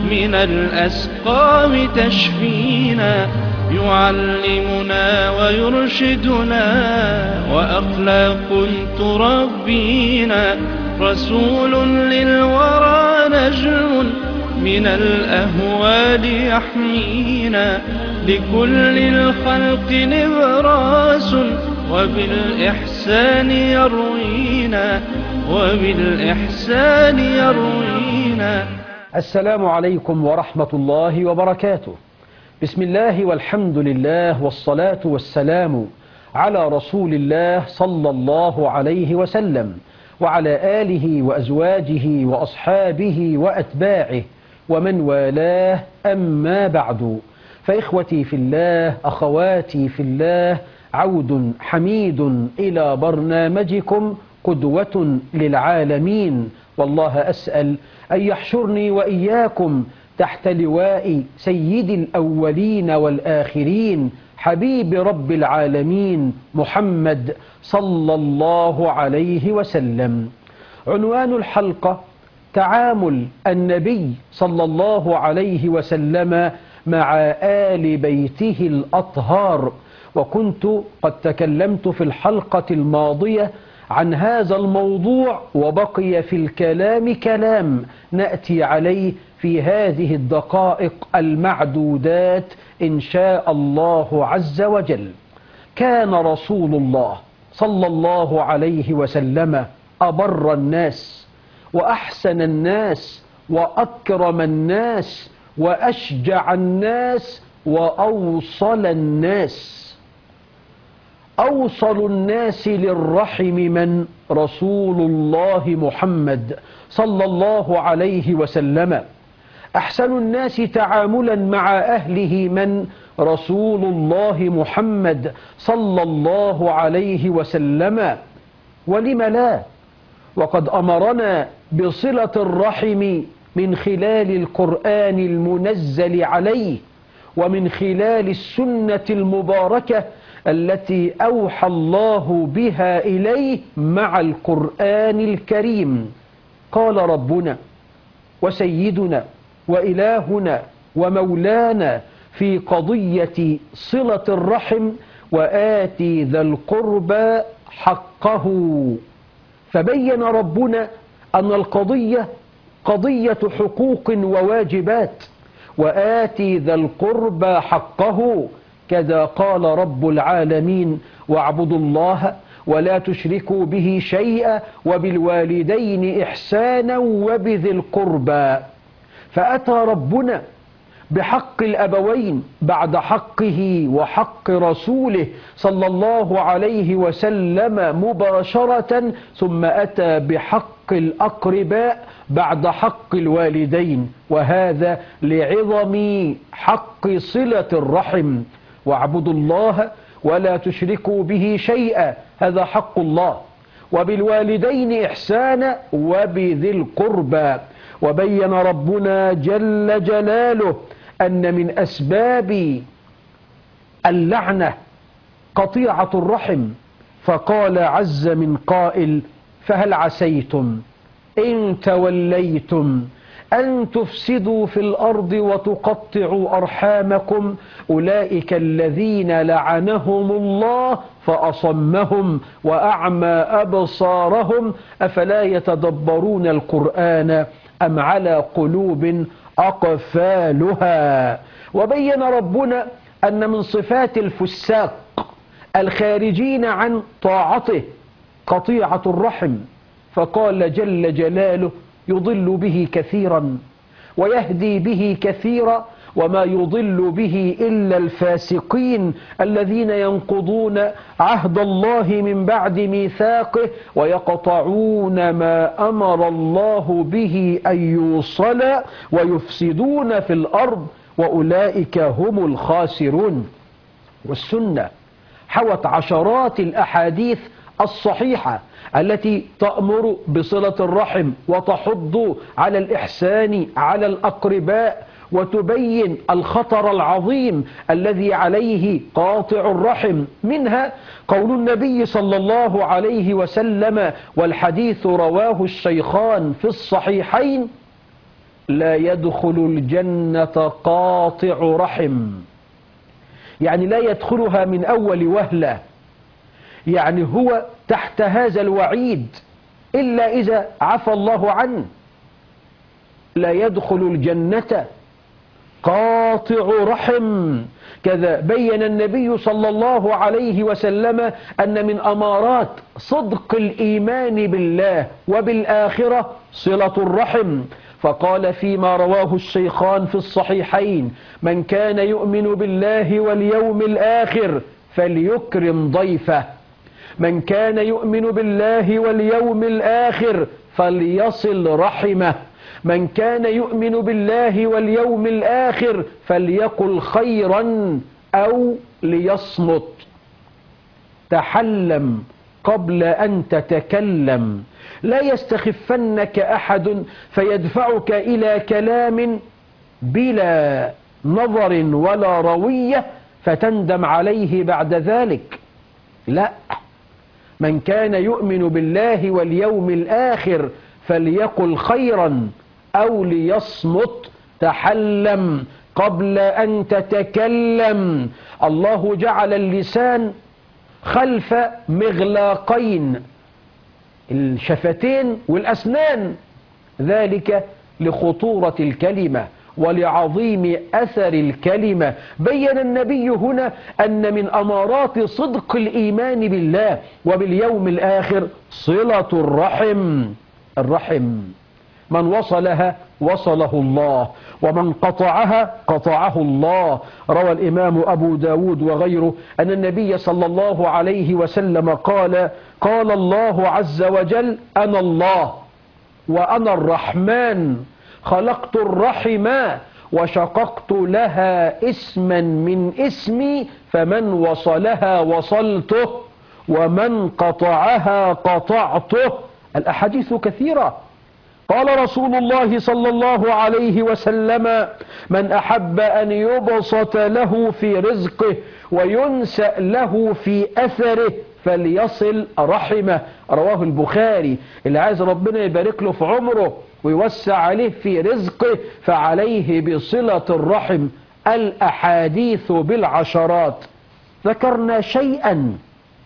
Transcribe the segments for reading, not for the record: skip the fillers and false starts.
من الأسقام تشفينا، يعلمنا ويرشدنا، وأخلاق تربينا، رسول للورى نجم من الأهوال يحمينا، لكل الخلق نبراس وبالإحسان يروينا، وبالإحسان يروينا. السلام عليكم ورحمة الله وبركاته. بسم الله والحمد لله والصلاة والسلام على رسول الله صلى الله عليه وسلم وعلى آله وأزواجه وأصحابه وأتباعه ومن والاه، أما بعد، فإخوتي في الله، أخواتي في الله، عود حميد إلى برنامجكم قدوة للعالمين، والله أسأل أن يحشرني وإياكم تحت لواء سيد الأولين والآخرين، حبيب رب العالمين محمد صلى الله عليه وسلم. عنوان الحلقة: تعامل النبي صلى الله عليه وسلم مع آل بيته الأطهار. وكنت قد تكلمت في الحلقة الماضية عن هذا الموضوع، وبقي في الكلام كلام نأتي عليه في هذه الدقائق المعدودات إن شاء الله عز وجل. كان رسول الله صلى الله عليه وسلم أبر الناس وأحسن الناس وأكرم الناس وأشجع الناس وأوصل الناس. أوصل الناس للرحم من؟ رسول الله محمد صلى الله عليه وسلم. أحسن الناس تعاملا مع أهله من؟ رسول الله محمد صلى الله عليه وسلم. ولم لا؟ وقد أمرنا بصلة الرحم من خلال القرآن المنزل عليه، ومن خلال السنة المباركة التي أوحى الله بها إليه مع القرآن الكريم. قال ربنا وسيدنا وإلهنا ومولانا في قضية صلة الرحم: وآتي ذا القربى حقه. فبين ربنا أن القضية قضية حقوق وواجبات. وآتي ذا القربى حقه، كذا قال رب العالمين: واعبدوا الله ولا تشركوا به شيئا وبالوالدين إحسانا وبذي القربى. فأتى ربنا بحق الأبوين بعد حقه وحق رسوله صلى الله عليه وسلم مباشرة، ثم أتى بحق الأقرباء بعد حق الوالدين، وهذا لعظم حق صلة الرحم. واعبدوا الله ولا تشركوا به شيئا، هذا حق الله، وبالوالدين إحسانا وبذي القربى. وبين ربنا جل جلاله أن من أسباب اللعنة قطيعة الرحم، فقال عز من قائل: فهل عسيتم إن توليتم أن تفسدوا في الأرض وتقطعوا أرحامكم أولئك الذين لعنهم الله فأصمهم وأعمى أبصارهم أفلا يتدبرون القرآن أم على قلوب أقفالها. وبين ربنا أن من صفات الفساق الخارجين عن طاعته قطيعة الرحم، فقال جل جلاله: يضل به كثيرا ويهدي به كثيرا وما يضل به إلا الفاسقين الذين ينقضون عهد الله من بعد ميثاقه ويقطعون ما أمر الله به أن يوصل ويفسدون في الأرض وأولئك هم الخاسرون. والسنة حوت عشرات الأحاديث الصحيحة التي تأمر بصلة الرحم وتحض على الإحسان على الأقرباء، وتبين الخطر العظيم الذي عليه قاطع الرحم. منها قول النبي صلى الله عليه وسلم، والحديث رواه الشيخان في الصحيحين: لا يدخل الجنة قاطع رحم، يعني لا يدخلها من أول وهلة، يعني هو تحت هذا الوعيد إلا إذا عفى الله عنه. لا يدخل الجنة قاطع رحم. كذا بين النبي صلى الله عليه وسلم أن من أمارات صدق الإيمان بالله وبالآخرة صلة الرحم، فقال فيما رواه الشيخان في الصحيحين: من كان يؤمن بالله واليوم الآخر فليكرم ضيفه، من كان يؤمن بالله واليوم الآخر فليصل رحمه، من كان يؤمن بالله واليوم الآخر فليقل خيرا أو ليصمت. تحلم قبل أن تتكلم، لا يستخفنك أحد فيدفعك إلى كلام بلا نظر ولا روية فتندم عليه بعد ذلك. لا، من كان يؤمن بالله واليوم الآخر فليقل خيرا أو ليصمت. تحلم قبل أن تتكلم. الله جعل اللسان خلف مغلاقين، الشفتين والأسنان، ذلك لخطورة الكلمة ولعظيم أثر الكلمة. بين النبي هنا أن من أمارات صدق الإيمان بالله وباليوم الآخر صلة الرحم. الرحم من وصلها وصله الله، ومن قطعها قطعه الله. روى الإمام أبو داود وغيره أن النبي صلى الله عليه وسلم قال: قال الله عز وجل: أنا الله وأنا الرحمن، خلقت الرحم وشققت لها اسما من اسمي، فمن وصلها وصلته ومن قطعها قطعته. الأحاديث كثيرة. قال رسول الله صلى الله عليه وسلم: من أحب أن يبسط له في رزقه وينسأ له في أثره فليصل رحمه. رواه البخاري. اللي عايز ربنا يبارك له في عمره ويوسع عليه في رزقه فعليه بصلة الرحم. الأحاديث بالعشرات. ذكرنا شيئا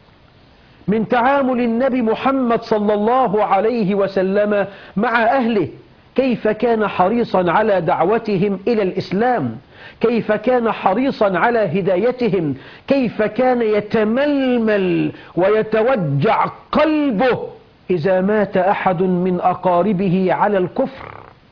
من تعامل النبي محمد صلى الله عليه وسلم مع أهله، كيف كان حريصا على دعوتهم إلى الإسلام، كيف كان حريصا على هدايتهم، كيف كان يتململ ويتوجع قلبه إذا مات أحد من أقاربه على الكفر.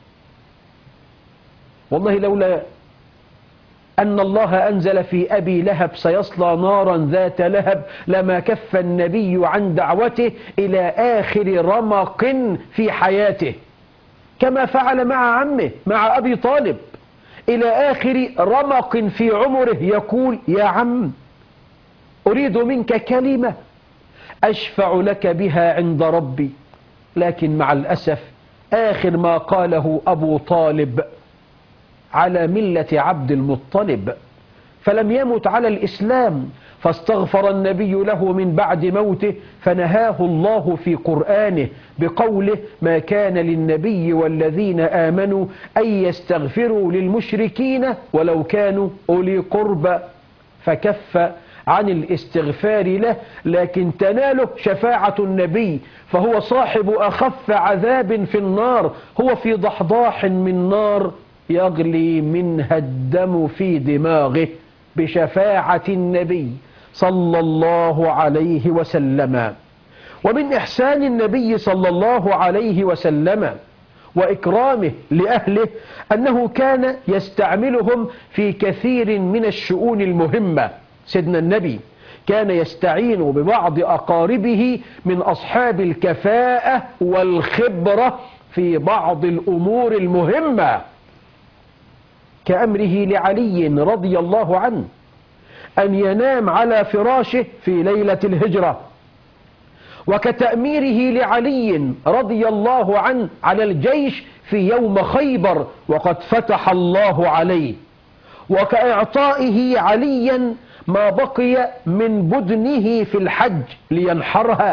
والله لولا أن الله أنزل في أبي لهب سيصلى نارا ذات لهب لما كف النبي عن دعوته إلى آخر رمق في حياته، كما فعل مع عمه مع أبي طالب. إلى آخر رمق في عمره يقول: يا عم، أريد منك كلمة أشفع لك بها عند ربي. لكن مع الأسف آخر ما قاله أبو طالب على ملة عبد المطلب، فلم يمت على الإسلام، فاستغفر النبي له من بعد موته، فنهاه الله في قرآنه بقوله: ما كان للنبي والذين آمنوا أن يستغفروا للمشركين ولو كانوا أولي قربى، فكف عن الاستغفار له، لكن تناله شفاعة النبي، فهو صاحب أخف عذاب في النار، هو في ضحضاح من نار يغلي منها الدم في دماغه بشفاعة النبي صلى الله عليه وسلم. ومن إحسان النبي صلى الله عليه وسلم وإكرامه لأهله أنه كان يستعملهم في كثير من الشؤون المهمة. سيدنا النبي كان يستعين ببعض أقاربه من أصحاب الكفاءة والخبرة في بعض الأمور المهمة، كأمره لعلي رضي الله عنه أن ينام على فراشه في ليلة الهجرة، وكتأميره لعلي رضي الله عنه على الجيش في يوم خيبر وقد فتح الله عليه، وكإعطائه عليا ما بقي من بدنه في الحج لينحرها،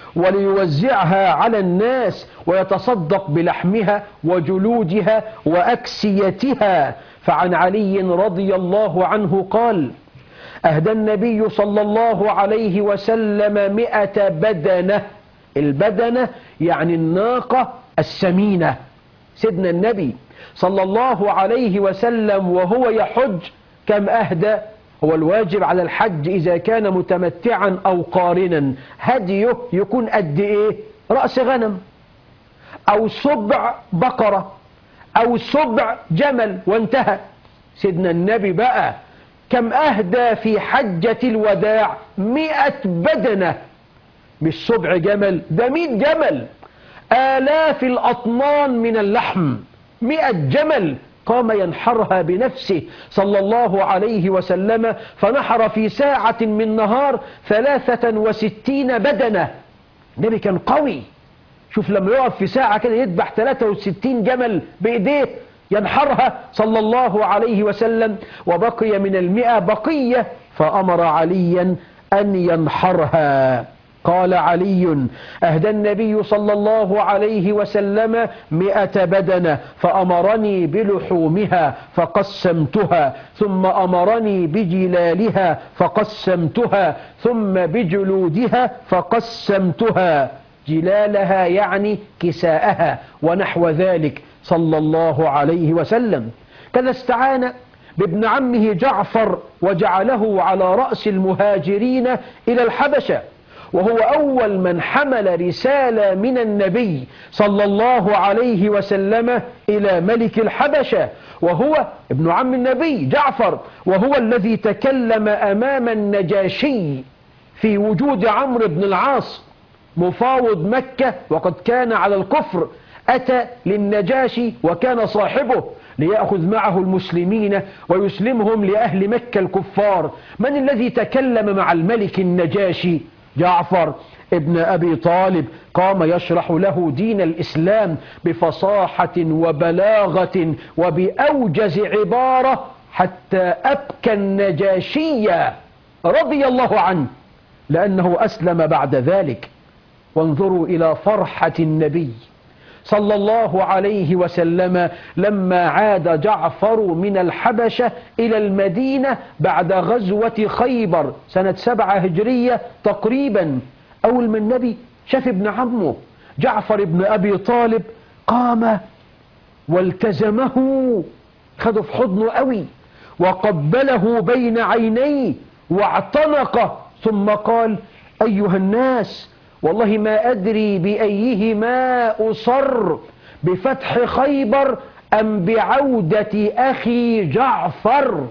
وليوزعها على الناس ويتصدق بلحمها وجلودها وأكسيتها. فعن علي رضي الله عنه قال: أهدى النبي صلى الله عليه وسلم 100 بدنة. البدنة يعني الناقة السمينة. سيدنا النبي صلى الله عليه وسلم وهو يحج كم أهدى؟ هو الواجب على الحج إذا كان متمتعا أو قارنا هديه يكون قد إيه؟ رأس غنم أو سبع بقرة أو سبع جمل وانتهى. سيدنا النبي بقى كم أهدى في حجة الوداع؟ 100 بدنة. مش سبع جمل، ده 100 جمل، آلاف الأطنان من اللحم. 100 جمل قام ينحرها بنفسه صلى الله عليه وسلم، فنحر في ساعة من نهار 63 بدنة. النبي كان قوي. شوف لما يقف في ساعة كده يذبح 63 جمل بإيديه ينحرها صلى الله عليه وسلم. وبقي من 100 بقية فأمر عليا أن ينحرها. قال علي: أهدى النبي صلى الله عليه وسلم 100 بدنة فأمرني بلحومها فقسمتها، ثم أمرني بجلالها فقسمتها، ثم بجلودها فقسمتها. جلالها يعني كساءها ونحو ذلك صلى الله عليه وسلم. كذا استعان بابن عمه جعفر وجعله على رأس المهاجرين إلى الحبشة، وهو أول من حمل رسالة من النبي صلى الله عليه وسلم إلى ملك الحبشة، وهو ابن عم النبي جعفر، وهو الذي تكلم أمام النجاشي في وجود عمرو بن العاص مفاوض مكة وقد كان على الكفر. أتى للنجاشي وكان صاحبه ليأخذ معه المسلمين ويسلمهم لأهل مكة الكفار. من الذي تكلم مع الملك النجاشي؟ جعفر ابن أبي طالب. قام يشرح له دين الإسلام بفصاحة وبلاغة وبأوجز عبارة حتى أبكى النجاشي رضي الله عنه لأنه أسلم بعد ذلك. وانظروا إلى فرحة النبي صلى الله عليه وسلم لما عاد جعفر من الحبشة إلى المدينة بعد غزوة خيبر سنة 7 هجرية تقريبا. أول ما النبي شاف ابن عمه جعفر ابن أبي طالب قام والتزمه، خده في حضنه قوي وقبله بين عينيه واعتنقه، ثم قال: أيها الناس، والله ما أدري بأيهما أصر، بفتح خيبر أم بعودة أخي جعفر.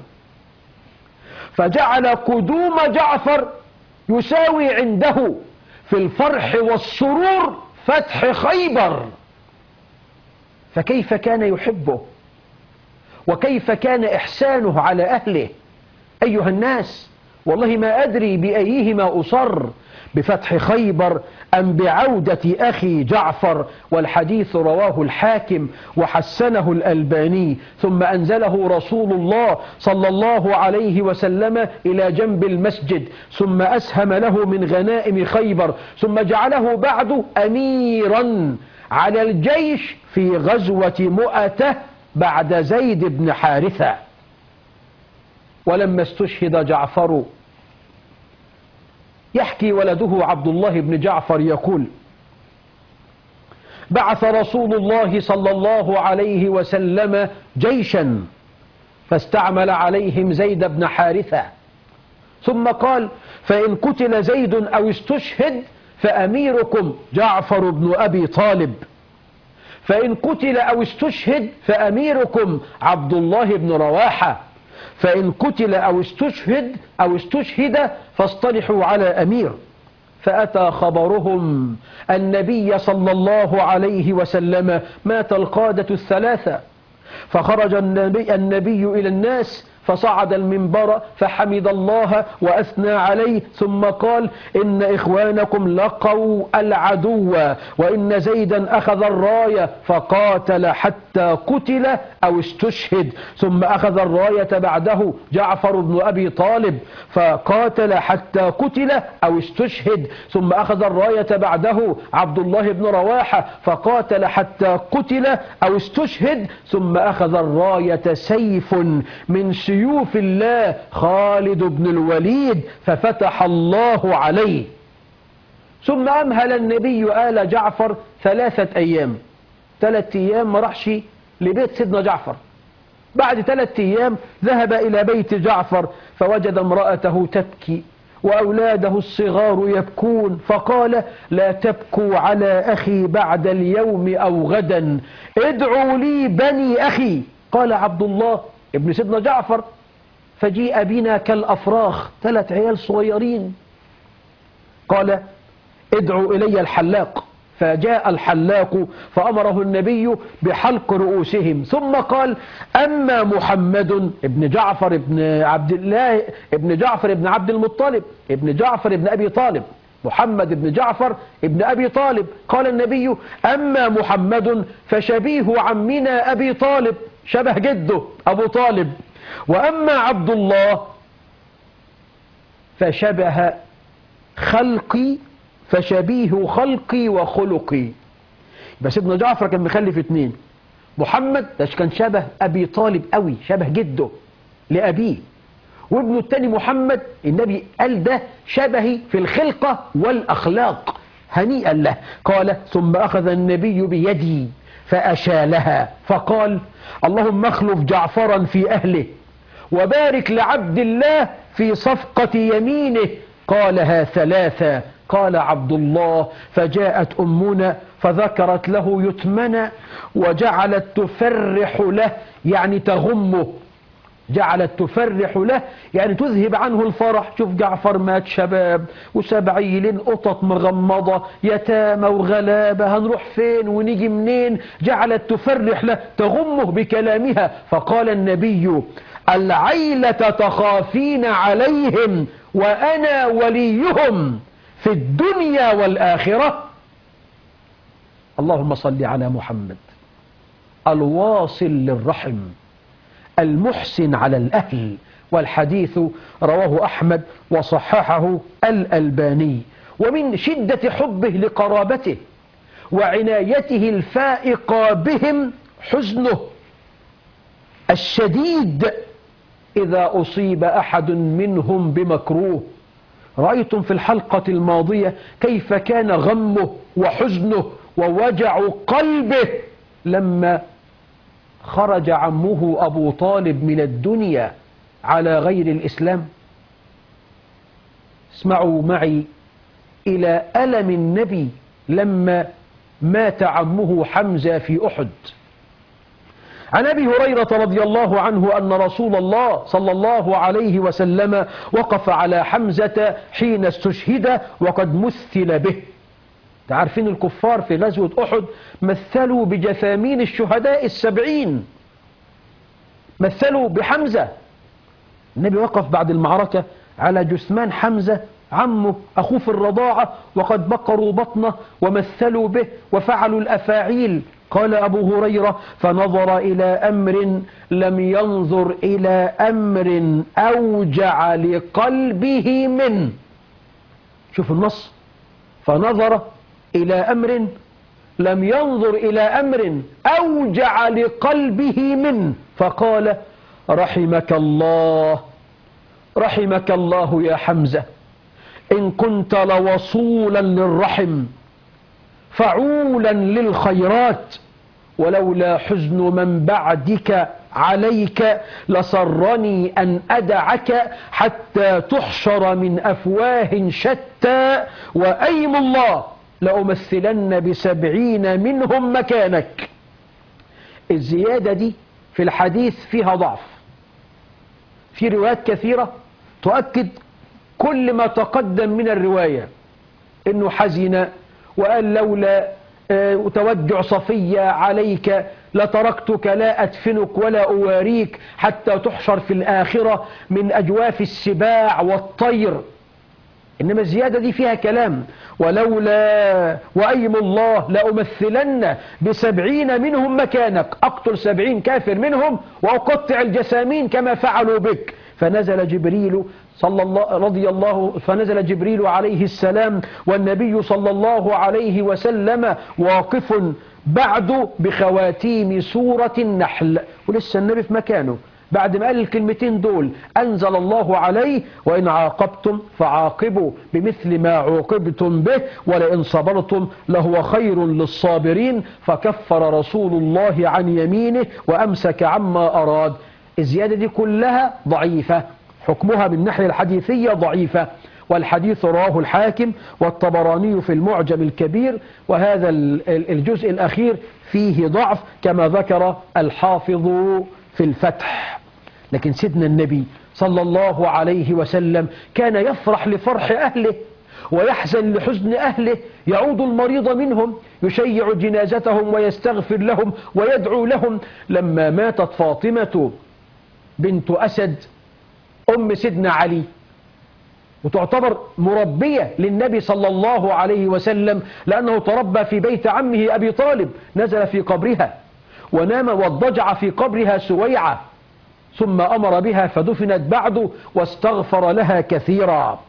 فجعل قدوم جعفر يساوي عنده في الفرح والسرور فتح خيبر. فكيف كان يحبه وكيف كان إحسانه على أهله. أيها الناس، والله ما أدري بأيهما أصر، بفتح خيبر أم بعودة أخي جعفر. والحديث رواه الحاكم وحسنه الألباني. ثم أنزله رسول الله صلى الله عليه وسلم إلى جنب المسجد، ثم أسهم له من غنائم خيبر، ثم جعله بعد أميرا على الجيش في غزوة مؤتة بعد زيد بن حارثة. ولما استشهد جعفر، يحكي ولده عبد الله بن جعفر يقول: بعث رسول الله صلى الله عليه وسلم جيشا فاستعمل عليهم زيد بن حارثة، ثم قال: فإن قتل زيد أو استشهد فأميركم جعفر بن أبي طالب، فإن قتل أو استشهد فأميركم عبد الله بن رواحة، فإن قتل أو استشهد فاصطلحوا على أمير. فأتى خبرهم النبي صلى الله عليه وسلم مات القادة الثلاثة. فخرج النبي إلى الناس فصعد المنبر فحمد الله وأثنى عليه، ثم قال: إن إخوانكم لقوا العدو، وإن زيدا أخذ الراية فقاتل حتى قتل أو استشهد، ثم أخذ الراية بعده جعفر بن أبي طالب فقاتل حتى قتل أو استشهد، ثم أخذ الراية بعده عبد الله بن رواحة فقاتل حتى قتل أو استشهد، ثم أخذ الراية سيف من سيوف الله خالد بن الوليد ففتح الله عليه. ثم أمهل النبي آل جعفر 3 أيام. 3 أيام ما راحش لبيت سيدنا جعفر. بعد 3 أيام ذهب إلى بيت جعفر فوجد امرأته تبكي وأولاده الصغار يبكون، فقال: لا تبكوا على أخي بعد اليوم أو غدا، ادعوا لي بني أخي. قال عبد الله ابن سيدنا جعفر: فجيء بنا كالأفراخ، 3 عيال صغيرين. قال: ادعوا إلي الحلاق. فجاء الحلاق فأمره النبي بحلق رؤوسهم، ثم قال: أما محمد ابن جعفر ابن عبد الله ابن جعفر ابن عبد المطلب ابن جعفر ابن أبي طالب، محمد ابن جعفر ابن أبي طالب، قال النبي: أما محمد فشبيه عمنا أبي طالب، شبه جده أبو طالب، وأما عبد الله فشبه خلقي، فشبيه خلقي وخلقي. يبقى سيدنا جعفر كان مخلف 2. محمد ده كان شبه أبي طالب قوي، شبه جده لأبيه، وابنه الثاني محمد النبي قال ده شبهي في الخلقة والأخلاق، هنيئا له. قال: ثم أخذ النبي بيدي فأشالها فقال: اللهم اخلف جعفرا في أهله وبارك لعبد الله في صفقة يمينه. قالها 3. قال عبد الله: فجاءت أمنا فذكرت له يتمنى وجعلت تفرح له، يعني تغمه، جعلت تفرح له يعني تذهب عنه الفرح. شوف جعفر مات شباب وسبعيل، قطط مغمضة، يتامى وغلابة، هنروح فين ونيجي منين؟ جعلت تفرح له، تغمه بكلامها. فقال النبي: العيلة تخافين عليهم وأنا وليهم في الدنيا والآخرة. اللهم صل على محمد الواصل للرحم المحسن على الأهل. والحديث رواه أحمد وصححه الألباني. ومن شدة حبه لقرابته وعنايته الفائقة بهم حزنه الشديد إذا أصيب أحد منهم بمكروه. رأيتم في الحلقة الماضية كيف كان غمه وحزنه ووجع قلبه لما خرج عمه أبو طالب من الدنيا على غير الإسلام. اسمعوا معي إلى ألم النبي لما مات عمه حمزة في أحد. عن أبي هريرة رضي الله عنه أن رسول الله صلى الله عليه وسلم وقف على حمزة حين استشهد وقد مثل به. تعرفين الكفار في غزوة أحد مثلوا بجثامين الشهداء 70، مثلوا بحمزة. النبي وقف بعد المعركة على جثمان حمزة عمه أخوه في الرضاعة وقد بقروا بطنه ومثلوا به وفعلوا الأفاعيل. قال أبو هريرة: فنظر إلى أمر لم ينظر إلى أمر أوجع لقلبه منه. شوف النص: فنظر إلى أمر لم ينظر إلى أمر أوجع لقلبه منه، فقال: رحمك الله، رحمك الله يا حمزة، إن كنت لوصولا للرحم فعولا للخيرات، ولولا حزن من بعدك عليك لسرني أن أدعك حتى تحشر من أفواه شتى، وأيم الله لأمثلن ب70 منهم مكانك. الزيادة دي في الحديث فيها ضعف، في روايات كثيرة تؤكد كل ما تقدم من الرواية، إنه حزن وقال لولا توجع صفية عليك لتركتك لا أدفنك ولا أواريك حتى تحشر في الآخرة من أجواف السباع والطير. إنما الزيادة دي فيها كلام. ولولا وأيم الله لأمثلن ب70 منهم مكانك، أقتل 70 كافر منهم وأقطع الجسامين كما فعلوا بك. فنزل جبريل فنزل جبريل عليه السلام والنبي صلى الله عليه وسلم واقف بعد بخواتيم سورة النحل، ولسه النبي في مكانه. بعد ما قال الكلمتين دول أنزل الله عليه: وإن عاقبتم فعاقبوا بمثل ما عوقبتم به ولئن صبرتم لهو خير للصابرين. فكفر رسول الله عن يمينه وأمسك عما أراد. الزيادة دي كلها ضعيفة، حكمها من الناحية الحديثية ضعيفة، والحديث رواه الحاكم والطبراني في المعجم الكبير، وهذا الجزء الأخير فيه ضعف كما ذكر الحافظ في الفتح. لكن سيدنا النبي صلى الله عليه وسلم كان يفرح لفرح أهله ويحزن لحزن أهله، يعود المريض منهم، يشيع جنازتهم ويستغفر لهم ويدعو لهم. لما ماتت فاطمة بنت أسد أم سيدنا علي، وتعتبر مربية للنبي صلى الله عليه وسلم لأنه تربى في بيت عمه أبي طالب، نزل في قبرها ونام واضطجع في قبرها سويعة، ثم أمر بها فدفنت بعده واستغفر لها كثيرا.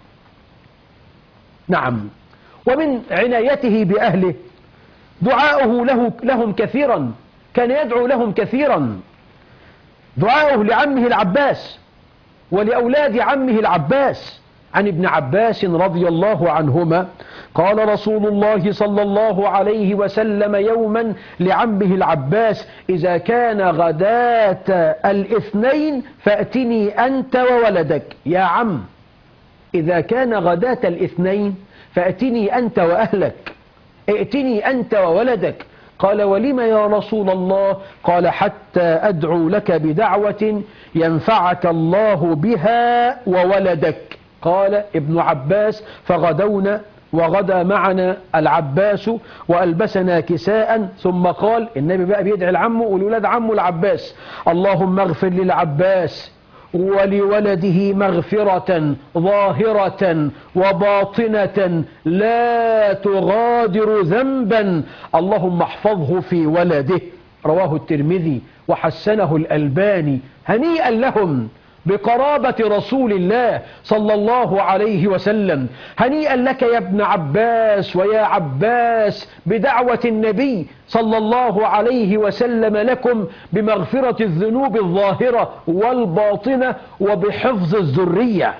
نعم. ومن عنايته بأهله دعاؤه لهم كثيرا، كان يدعو لهم كثيرا. دعاؤه لعمه العباس ولأولاد عمه العباس. عن ابن عباس رضي الله عنهما قال رسول الله صلى الله عليه وسلم يوما لعمه العباس: إذا كان غداة الاثنين فأتني أنت وولدك. يا عم، إذا كان غداة الاثنين فأتني أنت وأهلك، ائتني أنت وولدك. قال: ولم يا رسول الله؟ قال: حتى أدعو لك بدعوة ينفعك الله بها وولدك. قال ابن عباس: فغدونا وغدا معنا العباس وألبسنا كساء. ثم قال النبي بقى بيدعي لعمه ولولاد عمه العباس: اللهم اغفر للعباس ولولده مغفرة ظاهرة وباطنة لا تغادر ذنبا، اللهم احفظه في ولده. رواه الترمذي وحسنه الألباني. هنيئا لهم بقرابة رسول الله صلى الله عليه وسلم. هنيئا لك يا ابن عباس ويا عباس بدعوة النبي صلى الله عليه وسلم لكم بمغفرة الذنوب الظاهرة والباطنة وبحفظ الذرية.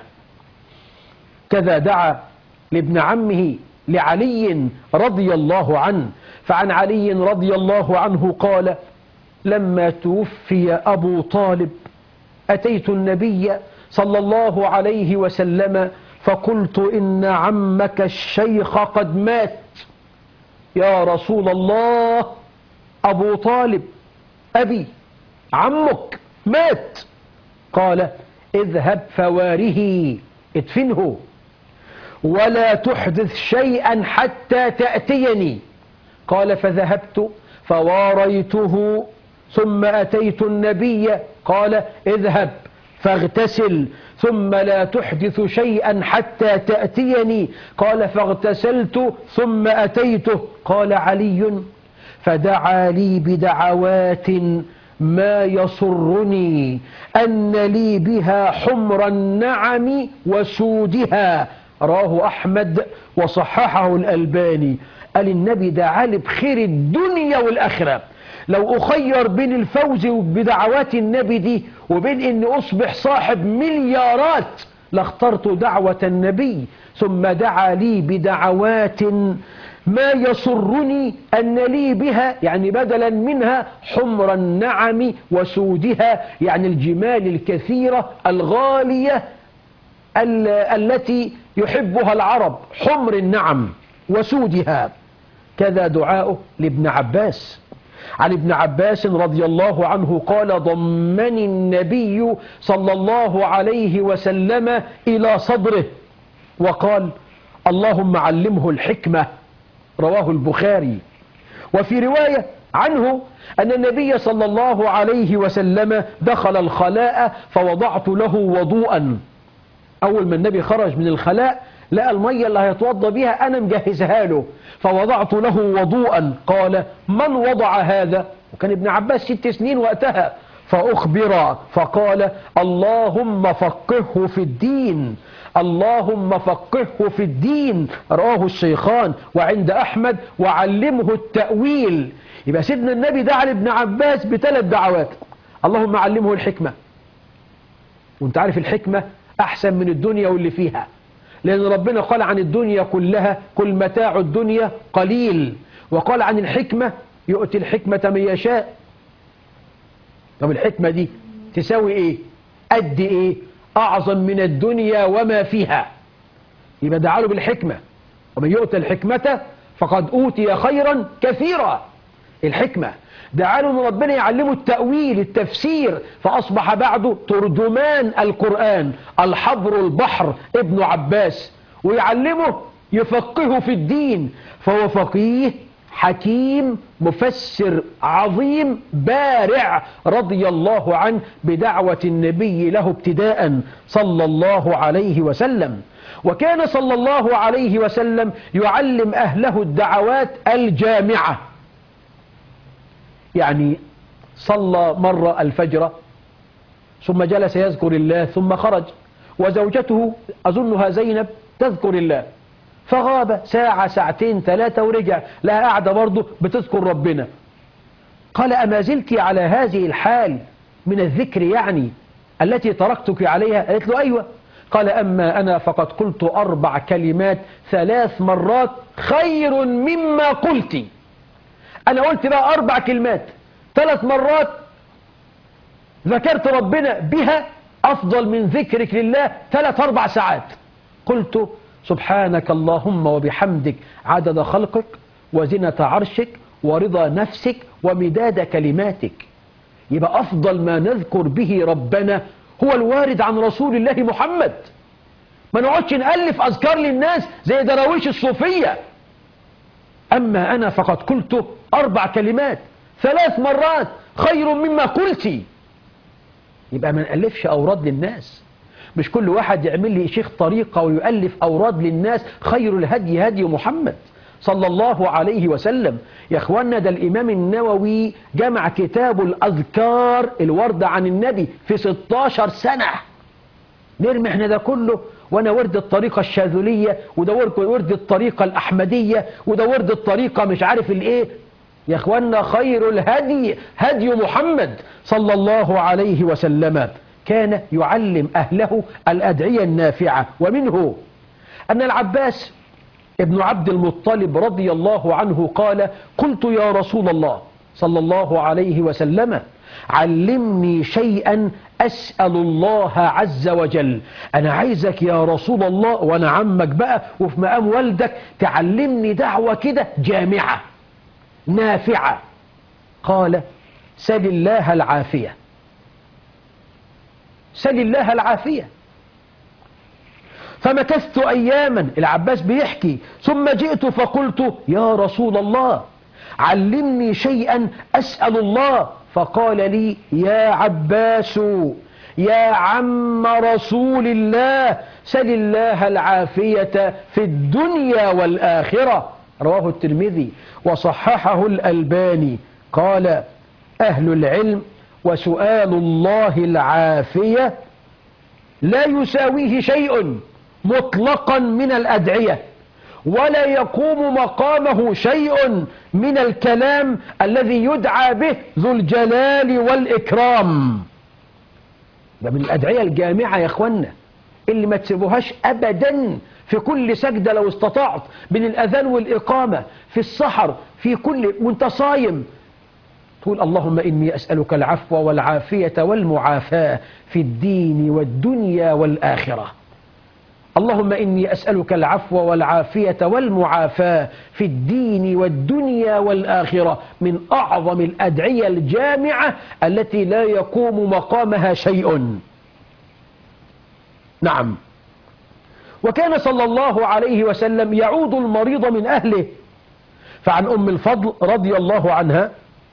كذا دعا لابن عمه لعلي رضي الله عنه. فعن علي رضي الله عنه قال: لما توفي أبو طالب أتيت النبي صلى الله عليه وسلم فقلت: إن عمك الشيخ قد مات. يا رسول الله، أبو طالب أبي عمك مات. قال: اذهب فواره، ادفنه، ولا تحدث شيئا حتى تأتيني. قال: فذهبت فواريته ثم أتيت النبي. قال: اذهب فاغتسل ثم لا تحدث شيئا حتى تأتيني. قال: فاغتسلت ثم أتيته. قال علي: فدعا لي بدعوات ما يسرني أن لي بها حمر النعم وسودها. رواه أحمد وصححه الألباني. قال النبي دعا لي بخير الدنيا والآخرة. لو أخير بين الفوز بدعوات النبي دي وبين أن أصبح صاحب مليارات لاخترت دعوة النبي. ثم دعا لي بدعوات ما يسرني أن لي بها، يعني بدلا منها، حمر النعم وسودها، يعني الجمال الكثيرة الغالية التي يحبها العرب، حمر النعم وسودها. كذا دعاؤه لابن عباس. عن ابن عباس رضي الله عنه قال: ضمني النبي صلى الله عليه وسلم إلى صدره وقال: اللهم علمه الحكمة. رواه البخاري. وفي رواية: عنه أن النبي صلى الله عليه وسلم دخل الخلاء فوضعت له وضوءا. أول ما النبي خرج من الخلاء لقى المية اللي هيتوضى بها أنا مجهزها له، فوضعت له وضوءا. قال: من وضع هذا؟ وكان ابن عباس 6 سنين وقتها. فأخبر فقال: اللهم فقهه في الدين، اللهم فقهه في الدين. رواه الشيخان وعند أحمد وعلمه التأويل. يبقى سيدنا النبي دعا لابن عباس ب3 دعوات. اللهم علمه الحكمة، وانت عارف الحكمة أحسن من الدنيا واللي فيها، لأن ربنا قال عن الدنيا كلها: كل متاع الدنيا قليل، وقال عن الحكمة: يؤتي الحكمة من يشاء. طب الحكمة دي تساوي ايه؟ قد ايه؟ أعظم من الدنيا وما فيها. يبقى دعا له بالحكمة، ومن يؤتى الحكمة فقد أوتي خيرا كثيرا. الحكمة دعا له ان ربنا يعلمه التأويل التفسير، فأصبح بعده ترجمان القرآن الحبر البحر ابن عباس، ويعلمه يفقهه في الدين، فهو فقيه حكيم مفسر عظيم بارع رضي الله عنه بدعوة النبي له ابتداء صلى الله عليه وسلم. وكان صلى الله عليه وسلم يعلم أهله الدعوات الجامعة. يعني صلى مرة الفجر ثم جلس يذكر الله ثم خرج، وزوجته أظنها زينب تذكر الله، فغاب ساعة ساعتين 3 ورجع لها قاعدة برضه بتذكر ربنا. قال: أما زلت على هذه الحال من الذكر يعني التي تركتك عليها؟ قالت له: أيوة. قال: أما أنا فقد قلت 4 كلمات 3 مرات خير مما قلت. أنا قلت بقى 4 كلمات 3 مرات ذكرت ربنا بها أفضل من ذكرك لله 3-4 ساعات. قلت: سبحانك اللهم وبحمدك عدد خلقك وزنة عرشك ورضا نفسك ومداد كلماتك. يبقى أفضل ما نذكر به ربنا هو الوارد عن رسول الله محمد. ما نقعدش نألف أذكار للناس زي دراويش الصوفية. أما أنا فقد قلت 4 كلمات 3 مرات خير مما قلت. يبقى ما نألفش أوراد للناس. مش كل واحد يعمل لي شيخ طريقة ويؤلف أوراد للناس. خير الهدي هدي محمد صلى الله عليه وسلم. يا اخوانا ده الإمام النووي جمع كتاب الأذكار الوردة عن النبي في 16 سنة. نرمي احنا ده كله، وانا ورد الطريقة الشاذلية، وده ورد الطريقة الأحمدية، وده ورد الطريقة مش عارف الايه. يا اخوانا خير الهدي هدي محمد صلى الله عليه وسلم. كان يعلم أهله الأدعية النافعة، ومنه أن العباس ابن عبد المطلب رضي الله عنه قال: قلت يا رسول الله صلى الله عليه وسلم علمني شيئا أسأل الله عز وجل. أنا عايزك يا رسول الله وأنا عمك بقى وفي مقام والدك تعلمني دعوة كده جامعة نافعة. قال: سل الله العافية، سل الله العافية. فمكثت أياما، العباس بيحكي، ثم جئت فقلت: يا رسول الله علمني شيئا أسأل الله. فقال لي: يا عباس يا عم رسول الله سل الله العافية في الدنيا والآخرة. رواه الترمذي وصححه الألباني. قال أهل العلم: وسؤال الله العافية لا يساويه شيء مطلقا من الأدعية، ولا يقوم مقامه شيء من الكلام الذي يدعى به ذو الجلال والإكرام. ده من الأدعية الجامعة يا اخوانا اللي ما تسيبوهاش أبدا في كل سجدة لو استطعت، بين الأذان والإقامة، في السحر، في كل وانت صايم تقول: اللهم إني أسألك العفو والعافية والمعافاة في الدين والدنيا والآخرة. اللهم إني أسألك العفو والعافية والمعافاة في الدين والدنيا والآخرة. من أعظم الأدعية الجامعة التي لا يقوم مقامها شيء. نعم. وكان صلى الله عليه وسلم يعود المريض من أهله. فعن أم الفضل رضي الله عنها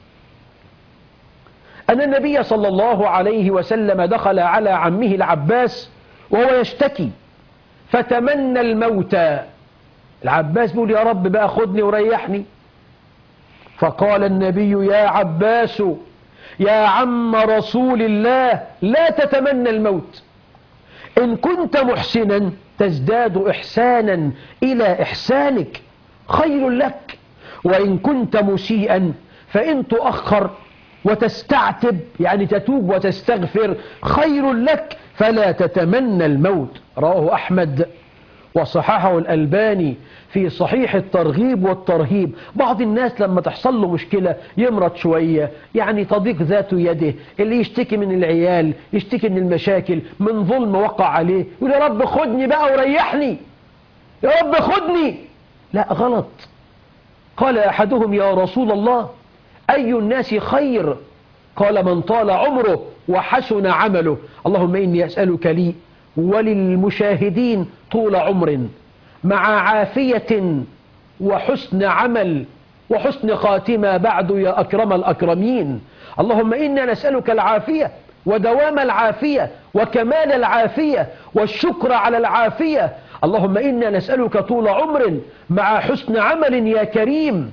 أن النبي صلى الله عليه وسلم دخل على عمه العباس وهو يشتكي فتمنى الموت. العباس بيقول يا رب بقى خدني وريحني. فقال النبي يا عباس يا عم رسول الله لا تتمنى الموت، إن كنت محسنا تزداد إحسانا إلى إحسانك خير لك، وإن كنت مسيئا فإن تؤخر وتستعتب يعني تتوب وتستغفر خير لك، فلا تتمنى الموت. رواه أحمد وصححه الألباني في صحيح الترغيب والترهيب. بعض الناس لما تحصل له مشكلة يمرض شوية، يعني تضيق ذات يده، اللي يشتكي من العيال، يشتكي من المشاكل، من ظلم وقع عليه، يقول يا رب خدني بقى وريحني، يا رب خدني. لا، غلط. قال أحدهم يا رسول الله أي الناس خير؟ قال من طال عمره وحسن عمله. اللهم إني أسألك لي وللمشاهدين طول عمر مع عافية وحسن عمل وحسن خاتمة بعد يا أكرم الأكرمين. اللهم إنا نسألك العافية ودوام العافية وكمال العافية والشكر على العافية. اللهم إنا نسألك طول عمر مع حسن عمل يا كريم.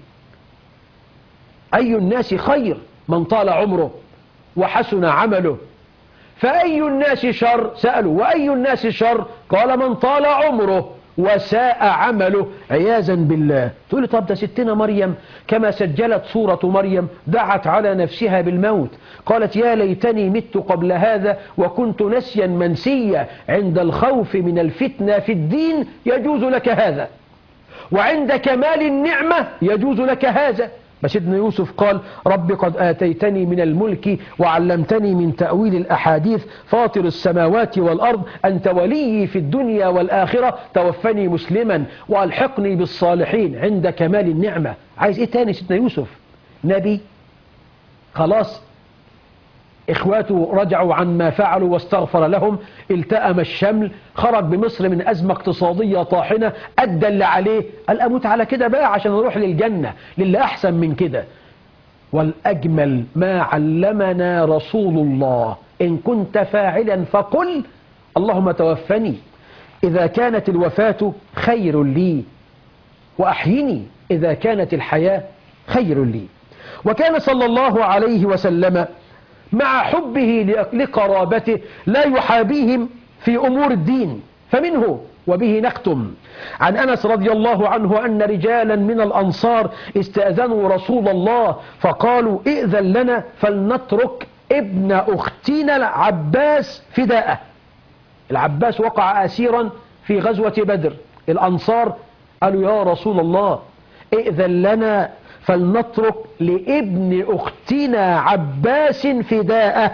أي الناس خير؟ من طال عمره وحسن عمله. فأي الناس شر؟ سألوا وأي الناس شر؟ قال من طال عمره وساء عمله عياذا بالله. تقول لي طب ده ستنا مريم كما سجلت سورة مريم دعت على نفسها بالموت، قالت يا ليتني مت قبل هذا وكنت نسيا منسيا. عند الخوف من الفتنة في الدين يجوز لك هذا، وعند كمال النعمة يجوز لك هذا. سيدنا يوسف قال رب قد آتيتني من الملك وعلمتني من تأويل الأحاديث فاطر السماوات والأرض أنت ولي في الدنيا والآخرة توفني مسلما وألحقني بالصالحين. عند كمال النعمة عايز إيه تاني سيدنا يوسف؟ نبي خلاص، إخواته رجعوا عن ما فعلوا واستغفر لهم، التأم الشمل، خرج بمصر من أزمة اقتصادية طاحنة، أدى اللي عليه، قال أموت على كده بقى عشان نروح للجنة، للي أحسن من كده. والأجمل ما علمنا رسول الله إن كنت فاعلا فقل اللهم توفني إذا كانت الوفاة خير لي وأحيني إذا كانت الحياة خير لي. وكان صلى الله عليه وسلم مع حبه لقرابته لا يحابيهم في أمور الدين. فمنه وبه نختم عن أنس رضي الله عنه أن رجالا من الأنصار استأذنوا رسول الله فقالوا ائذن لنا فلنترك ابن أختنا العباس فداءه. العباس وقع أسيرا في غزوة بدر. الأنصار قالوا يا رسول الله ائذن لنا فلنترك لابن أختنا عباس فداءه،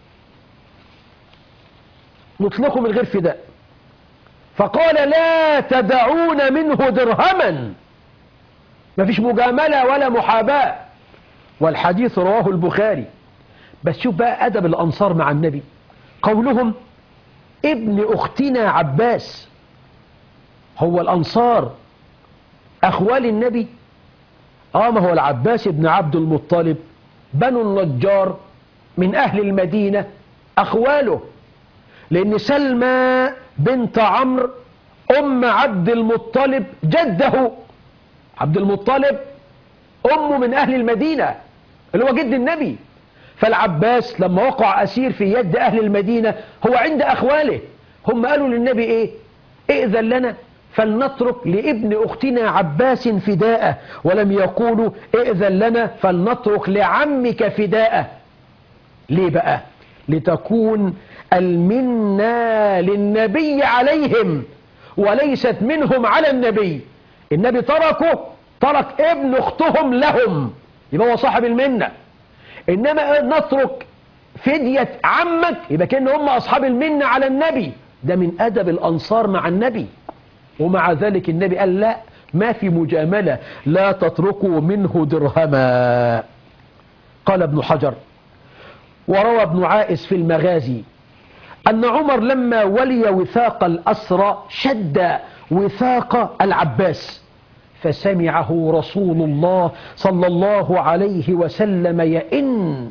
نطلقه من غير فداء. فقال لا تدعون منه درهما، ما فيش مجاملة ولا محاباة. والحديث رواه البخاري. بس شوف بقى أدب الأنصار مع النبي، قولهم ابن أختنا عباس. هو الأنصار أخوال النبي؟ ما هو العباس بن عبد المطلب بنو النجار من أهل المدينة أخواله، لأن سلمى بنت عمرو أم عبد المطلب جده عبد المطلب أمه من أهل المدينة اللي هو جد النبي. فالعباس لما وقع أسير في يد أهل المدينة هو عند أخواله. هم قالوا للنبي إيه؟ ائذن لنا فلنترك لابن أختنا عباس فداءه، ولم يقولوا ائذن لنا فلنترك لعمك فداءه. ليه بقى؟ لتكون المنة للنبي عليهم وليست منهم على النبي. النبي ترك ابن أختهم لهم، يبقى هو صاحب المنة. إنما نترك فدية عمك يبقى كأن هم أصحاب المنة على النبي. ده من أدب الأنصار مع النبي. ومع ذلك النبي قال لا، ما في مجاملة، لا تتركوا منه درهما. قال ابن حجر وروى ابن عائس في المغازي أن عمر لما ولي وثاق الأسرى شد وثاق العباس فسمعه رسول الله صلى الله عليه وسلم يئن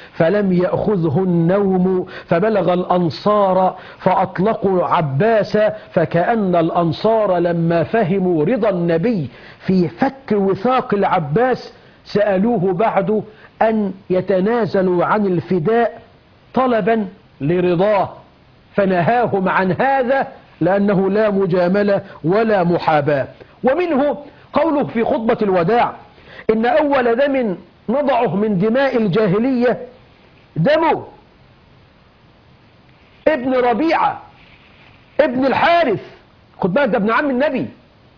فلم يأخذه النوم فبلغ الأنصار فأطلقوا عباسا، فكأن الأنصار لما فهموا رضا النبي في فك وثاق العباس سألوه بعد أن يتنازلوا عن الفداء طلبا لرضاه، فنهاهم عن هذا لأنه لا مجاملة ولا محاباة. ومنه قوله في خطبة الوداع: إن أول دم نضعه من دماء الجاهلية دم ابن ربيعة ابن الحارث، خد بالك ده ابن عم النبي.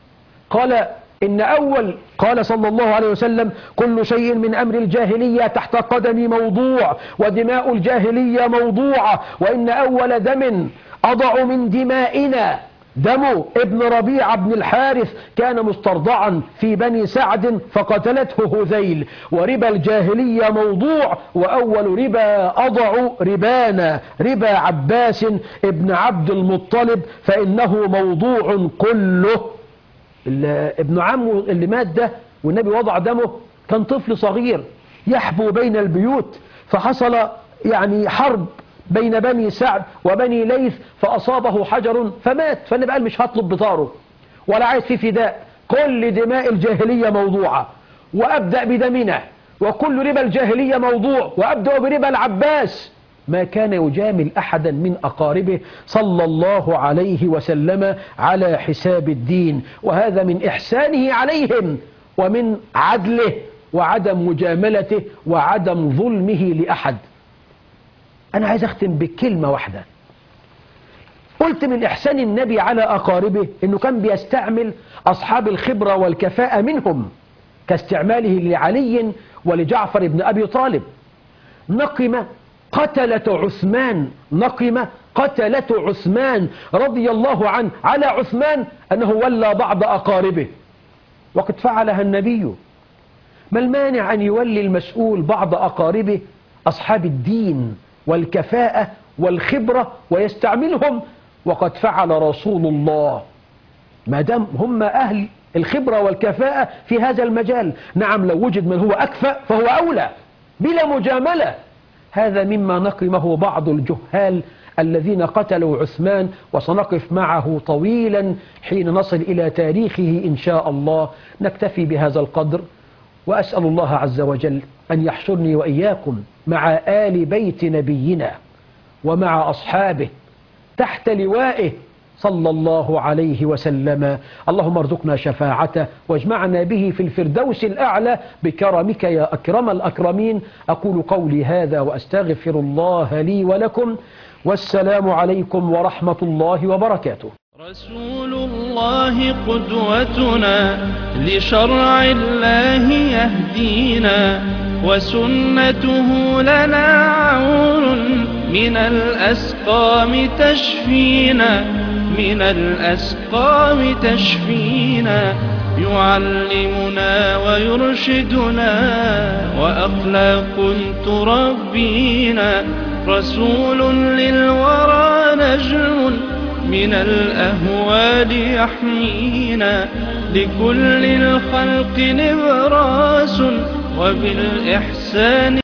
قال صلى الله عليه وسلم: كل شيء من أمر الجاهلية تحت قدمي موضوع، ودماء الجاهلية موضوعة، وإن أول دم أضع من دمائنا دم ابن ربيعة بن الحارث، كان مسترضعا في بني سعد فقتلته هذيل، وربا الجاهلية موضوع، وأول ربا أضع ربانا ربا عباس ابن عبد المطلب، فإنه موضوع كله. ابن عمه اللي مات ده والنبي وضع دمه كان طفل صغير يحبو بين البيوت، فحصل حرب بين بني سعد وبني ليث فأصابه حجر فمات، فالنبي قال مش هطلب بطاره ولا عايز فيه فداء، كل دماء الجاهلية موضوعة وأبدأ بدمنا، وكل ربا الجاهلية موضوع وأبدأ بربا العباس. ما كان يجامل أحدا من أقاربه صلى الله عليه وسلم على حساب الدين، وهذا من إحسانه عليهم ومن عدله وعدم مجاملته وعدم ظلمه لأحد. أنا عايز أختم بكلمة واحدة. قلت من إحسان النبي على أقاربه أنه كان بيستعمل أصحاب الخبرة والكفاءة منهم كاستعماله لعلي ولجعفر بن أبي طالب. نقم قتلة عثمان رضي الله عنه على عثمان أنه ولى بعض أقاربه، وقد فعلها النبي. ما المانع أن يولي المسؤول بعض أقاربه أصحاب الدين والكفاءة والخبرة ويستعملهم، وقد فعل رسول الله، ما دام هم أهل الخبرة والكفاءة في هذا المجال. نعم، لو وجد من هو أكفأ فهو أولى بلا مجاملة. هذا مما نقمه بعض الجهال الذين قتلوا عثمان، وسنقف معه طويلا حين نصل إلى تاريخه إن شاء الله. نكتفي بهذا القدر، وأسأل الله عز وجل أن يحشرني وإياكم مع آل بيت نبينا ومع أصحابه تحت لوائه صلى الله عليه وسلم. اللهم ارزقنا شفاعته واجمعنا به في الفردوس الأعلى بكرمك يا أكرم الأكرمين. أقول قولي هذا وأستغفر الله لي ولكم، والسلام عليكم ورحمة الله وبركاته. رسول الله قدوتنا، لشرع الله يهدينا، وسنته لنا عون من الأسقام تشفينا، يعلمنا ويرشدنا، وأخلاق تربينا. رسول للورى نجم من الأهوال يحمينا، لكل الخلق نبراس وبالإحسان